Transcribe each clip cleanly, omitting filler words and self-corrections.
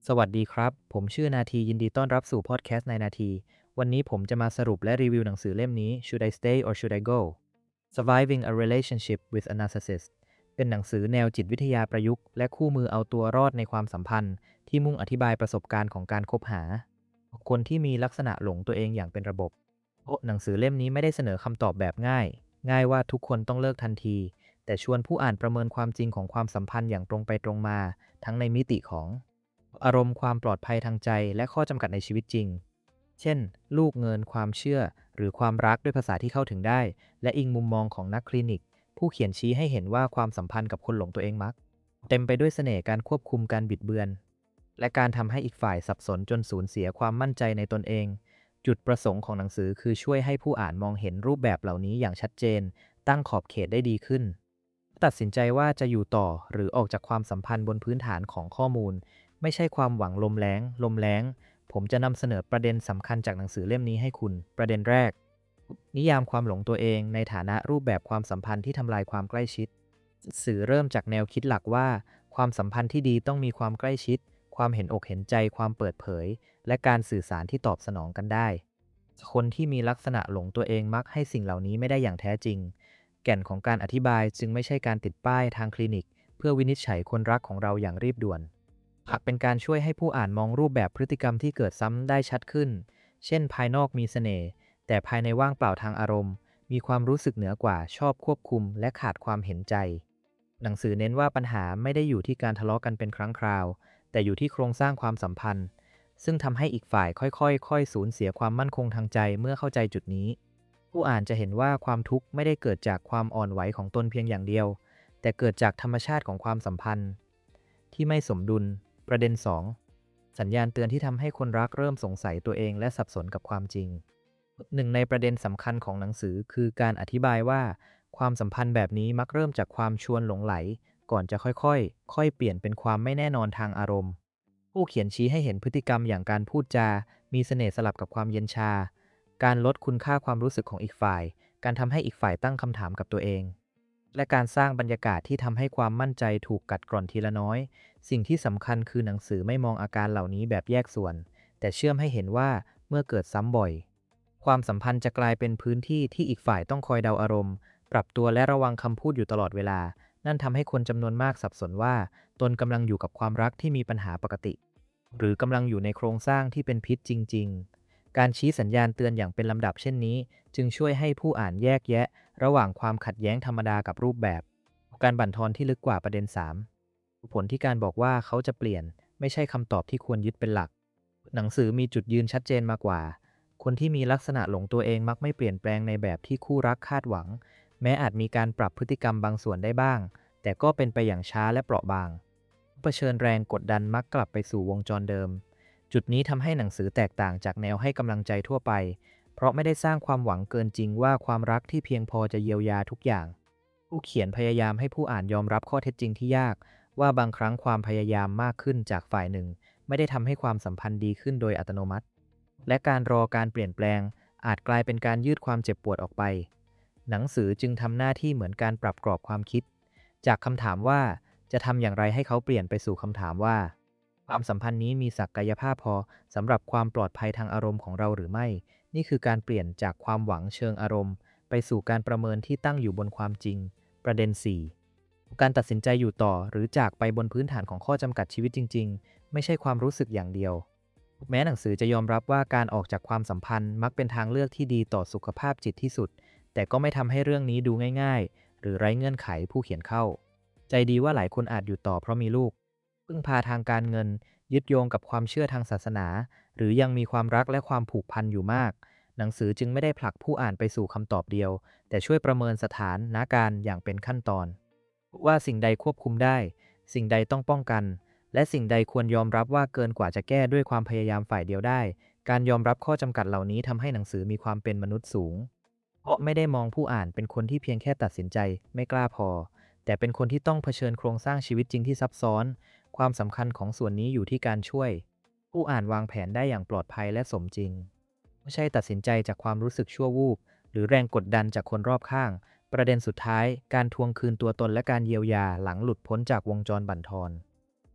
สวัสดีครับ ผมชื่อนาทียินดีต้อนรับสู่พอดแคสต์ในนาที วันนี้ผมจะมาสรุปและรีวิวหนังสือเล่มนี้ Should I Stay or Should I Go? Surviving a Relationship with a Narcissist เป็นหนังสือแนวจิตวิทยาประยุกต์และคู่มือเอาตัวรอดในความสัมพันธ์ที่มุ่งอธิบายประสบการณ์ของการคบหาคนที่มีลักษณะหลงตัวเองอย่างเป็นระบบหนังสือเล่มนี้ไม่ได้เสนอคำตอบแบบง่ายว่าทุกคนต้องเลิกทันทีแต่ชวนผู้อ่านประเมินความจริงของความสัมพันธ์อย่างตรงไปตรงมาทั้งในมิติของอารมณ์ความปลอดภัยทางใจและข้อจำกัดในชีวิตจริงเช่นลูกเงินความเชื่อหรือความรักด้วยภาษาที่เข้าถึงได้และอิงมุมมองของนักคลินิกผู้เขียนชี้ให้เห็นว่าความสัมพันธ์กับคนหลงตัวเองมักเต็มไปด้วยเสน่ห์การควบคุมการบิดเบือนและการทำให้อีกฝ่ายสับสนจนสูญเสียความมั่นใจในตนเองจุดประสงค์ของหนังสือคือช่วยให้ผู้อ่านมองเห็นรูปแบบเหล่านี้อย่างชัดเจนตั้งขอบเขตได้ดีขึ้นตัดสินใจว่าจะอยู่ต่อหรือออกจากความสัมพันธ์บนพื้นฐานของข้อมูลไม่ใช่ความหวังลมแล้งผมจะนำเสนอประเด็นสำคัญจากหนังสือเล่มนี้ให้คุณประเด็นแรกนิยามความหลงตัวเองในฐานะรูปแบบความสัมพันธ์ที่ทำลายความใกล้ชิดสื่อเริ่มจากแนวคิดหลักว่าความสัมพันธ์ที่ดีต้องมีความใกล้ชิดความเห็นอกเห็นใจความเปิดเผยและการสื่อสารที่ตอบสนองกันได้คนที่มีลักษณะหลงตัวเองมักให้สิ่งเหล่านี้ไม่ได้อย่างแท้จริงแก่นของการอธิบายจึงไม่ใช่การติดป้ายทางคลินิกเพื่อวินิจฉัยคนรักของเราอย่างรีบด่วนหากเป็นการช่วยให้ผู้อ่านมองรูปแบบพฤติกรรมที่เกิดซ้ำได้ชัดขึ้นเช่นภายนอกมีเสน่ห์แต่ภายในว่างเปล่าทางอารมณ์มีความรู้สึกเหนือกว่าชอบควบคุมและขาดความเห็นใจหนังสือเน้นว่าปัญหาไม่ได้อยู่ที่การทะเลาะกันเป็นครั้งคราวแต่อยู่ที่โครงสร้างความสัมพันธ์ซึ่งทำให้อีกฝ่ายค่อยๆสูญเสียความมั่นคงทางใจเมื่อเข้าใจจุดนี้ผู้อ่านจะเห็นว่าความทุกข์ไม่ได้เกิดจากความอ่อนไหวของตนเพียงอย่างเดียวแต่เกิดจากธรรมชาติของความสัมพันธ์ที่ไม่สมดุลประเด็น2สัญญาณเตือนที่ทำให้คนรักเริ่มสงสัยตัวเองและสับสนกับความจริงหนึ่งในประเด็นสำคัญของหนังสือคือการอธิบายว่าความสัมพันธ์แบบนี้มักเริ่มจากความชวนหลงไหลก่อนจะค่อยเปลี่ยนเป็นความไม่แน่นอนทางอารมณ์ผู้เขียนชี้ให้เห็นพฤติกรรมอย่างการพูดจามีเสน่ห์สลับกับความเย็นชาการลดคุณค่าความรู้สึกของอีกฝ่ายการทำให้อีกฝ่ายตั้งคำถามกับตัวเองและการสร้างบรรยากาศที่ทำให้ความมั่นใจถูกกัดกร่อนทีละน้อยสิ่งที่สำคัญคือหนังสือไม่มองอาการเหล่านี้แบบแยกส่วนแต่เชื่อมให้เห็นว่าเมื่อเกิดซ้ำบ่อยความสัมพันธ์จะกลายเป็นพื้นที่ที่อีกฝ่ายต้องคอยเดาอารมณ์ปรับตัวและระวังคำพูดอยู่ตลอดเวลานั่นทำให้คนจำนวนมากสับสนว่าตนกำลังอยู่กับความรักที่มีปัญหาปกติหรือกำลังอยู่ในโครงสร้างที่เป็นพิษจริงๆการชี้สัญญาณเตือนอย่างเป็นลำดับเช่นนี้จึงช่วยให้ผู้อ่านแยกแยะระหว่างความขัดแย้งธรรมดากับรูปแบบการบั่นทอนที่ลึกกว่าประเด็น3ผลที่การบอกว่าเขาจะเปลี่ยนไม่ใช่คำตอบที่ควรยึดเป็นหลักหนังสือมีจุดยืนชัดเจนมากกว่าคนที่มีลักษณะหลงตัวเองมักไม่เปลี่ยนแปลงในแบบที่คู่รักคาดหวังแม้อาจมีการปรับพฤติกรรมบางส่วนได้บ้างแต่ก็เป็นไปอย่างช้าและเปราะบางเผชิญแรงกดดันมักกลับไปสู่วงจรเดิมจุดนี้ทำให้หนังสือแตกต่างจากแนวให้กำลังใจทั่วไปเพราะไม่ได้สร้างความหวังเกินจริงว่าความรักที่เพียงพอจะเยียวยาทุกอย่างผู้เขียนพยายามให้ผู้อ่านยอมรับข้อเท็จจริงที่ยากว่าบางครั้งความพยายามมากขึ้นจากฝ่ายหนึ่งไม่ได้ทำให้ความสัมพันธ์ดีขึ้นโดยอัตโนมัติและการรอการเปลี่ยนแปลงอาจกลายเป็นการยืดความเจ็บปวดออกไปหนังสือจึงทำหน้าที่เหมือนการปรับกรอบความคิดจากคำถามว่าจะทำอย่างไรให้เขาเปลี่ยนไปสู่คำถามว่าความสัมพันธ์นี้มีศักยภาพพอสำหรับความปลอดภัยทางอารมณ์ของเราหรือไม่นี่คือการเปลี่ยนจากความหวังเชิงอารมณ์ไปสู่การประเมินที่ตั้งอยู่บนความจริงประเด็น4การตัดสินใจอยู่ต่อหรือจากไปบนพื้นฐานของข้อจำกัดชีวิตจริงๆไม่ใช่ความรู้สึกอย่างเดียวแม้หนังสือจะยอมรับว่าการออกจากความสัมพันธ์มักเป็นทางเลือกที่ดีต่อสุขภาพจิตที่สุดแต่ก็ไม่ทำให้เรื่องนี้ดูง่ายๆหรือไร้เงื่อนไขผู้เขียนเข้าใจดีว่าหลายคนอาจอยู่ต่อเพราะมีลูกพึ่งพาทางการเงินยึดโยงกับความเชื่อทางศาสนาหรือยังมีความรักและความผูกพันอยู่มากหนังสือจึงไม่ได้ผลักผู้อ่านไปสู่คำตอบเดียวแต่ช่วยประเมินสถานการณ์อย่างเป็นขั้นตอนว่าสิ่งใดควบคุมได้สิ่งใดต้องป้องกันและสิ่งใดควรยอมรับว่าเกินกว่าจะแก้ด้วยความพยายามฝ่ายเดียวได้การยอมรับข้อจำกัดเหล่านี้ทำให้หนังสือมีความเป็นมนุษย์สูงเพราะไม่ได้มองผู้อ่านเป็นคนที่เพียงแค่ตัดสินใจไม่กล้าพอแต่เป็นคนที่ต้องเผชิญโครงสร้างชีวิตจริงที่ซับซ้อนความสำคัญของส่วนนี้อยู่ที่การช่วยผู้อ่านวางแผนได้อย่างปลอดภัยและสมจริงไม่ใช่ตัดสินใจจากความรู้สึกชั่ววูบหรือแรงกดดันจากคนรอบข้างประเด็นสุดท้ายการทวงคืนตัวตนและการเยียวยาหลังหลุดพ้นจากวงจรบั่นทอน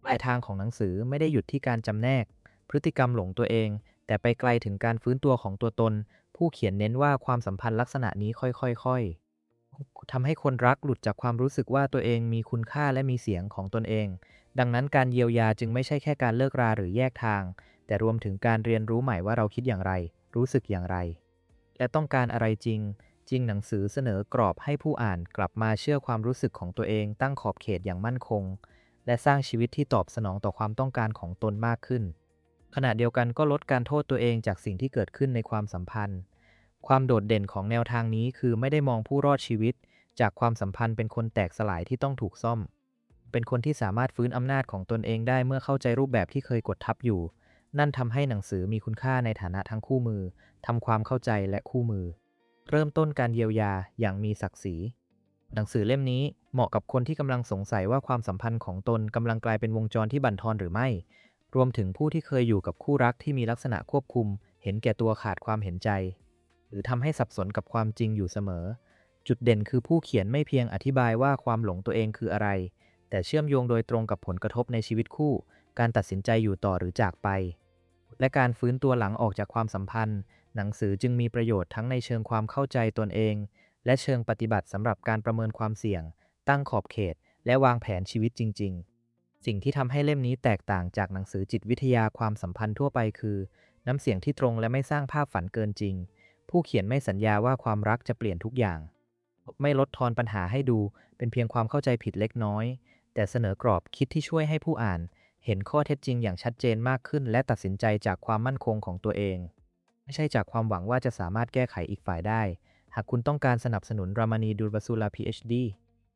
ปลายทางของหนังสือไม่ได้หยุดที่การจำแนกพฤติกรรมหลงตัวเองแต่ไปไกลถึงการฟื้นตัวของตัวตนผู้เขียนเน้นว่าความสัมพันธ์ลักษณะนี้ค่อยๆทำให้คนรักหลุดจากความรู้สึกว่าตัวเองมีคุณค่าและมีเสียงของตนเองดังนั้นการเยียวยาจึงไม่ใช่แค่การเลิกราหรือแยกทางแต่รวมถึงการเรียนรู้ใหม่ว่าเราคิดอย่างไรรู้สึกอย่างไรและต้องการอะไรจริงหนังสือเสนอกรอบให้ผู้อ่านกลับมาเชื่อความรู้สึกของตัวเองตั้งขอบเขตอย่างมั่นคงและสร้างชีวิตที่ตอบสนองต่อความต้องการของตนมากขึ้นขณะเดียวกันก็ลดการโทษตัวเองจากสิ่งที่เกิดขึ้นในความสัมพันธ์ความโดดเด่นของแนวทางนี้คือไม่ได้มองผู้รอดชีวิตจากความสัมพันธ์เป็นคนแตกสลายที่ต้องถูกซ่อมเป็นคนที่สามารถฟื้นอำนาจของตนเองได้เมื่อเข้าใจรูปแบบที่เคยกดทับอยู่นั่นทำให้หนังสือมีคุณค่าในฐานะทั้งคู่มือทำความเข้าใจและคู่มือเริ่มต้นการเยียวยาอย่างมีศักดิ์ศรีหนังสือเล่มนี้เหมาะกับคนที่กำลังสงสัยว่าความสัมพันธ์ของตนกำลังกลายเป็นวงจรที่บั่นทอนหรือไม่รวมถึงผู้ที่เคยอยู่กับคู่รักที่มีลักษณะควบคุมเห็นแก่ตัวขาดความเห็นใจหรือทำให้สับสนกับความจริงอยู่เสมอจุดเด่นคือผู้เขียนไม่เพียงอธิบายว่าความหลงตัวเองคืออะไรแต่เชื่อมโยงโดยตรงกับผลกระทบในชีวิตคู่การตัดสินใจอยู่ต่อหรือจากไปและการฟื้นตัวหลังออกจากความสัมพันธ์หนังสือจึงมีประโยชน์ทั้งในเชิงความเข้าใจตนเองและเชิงปฏิบัติสำหรับการประเมินความเสี่ยงตั้งขอบเขตและวางแผนชีวิตจริงๆสิ่งที่ทำให้เล่มนี้แตกต่างจากหนังสือจิตวิทยาความสัมพันธ์ทั่วไปคือน้ำเสียงที่ตรงและไม่สร้างภาพฝันเกินจริงผู้เขียนไม่สัญญาว่าความรักจะเปลี่ยนทุกอย่างไม่ลดทอนปัญหาให้ดูเป็นเพียงความเข้าใจผิดเล็กน้อยแต่เสนอกรอบคิดที่ช่วยให้ผู้อ่านเห็นข้อเท็จจริงอย่างชัดเจนมากขึ้นและตัดสินใจจากความมั่นคงของตัวเองไม่ใช่จากความหวังว่าจะสามารถแก้ไขอีกฝ่ายได้หากคุณต้องการสนับสนุนรามณีดูร์บาซูลา PhD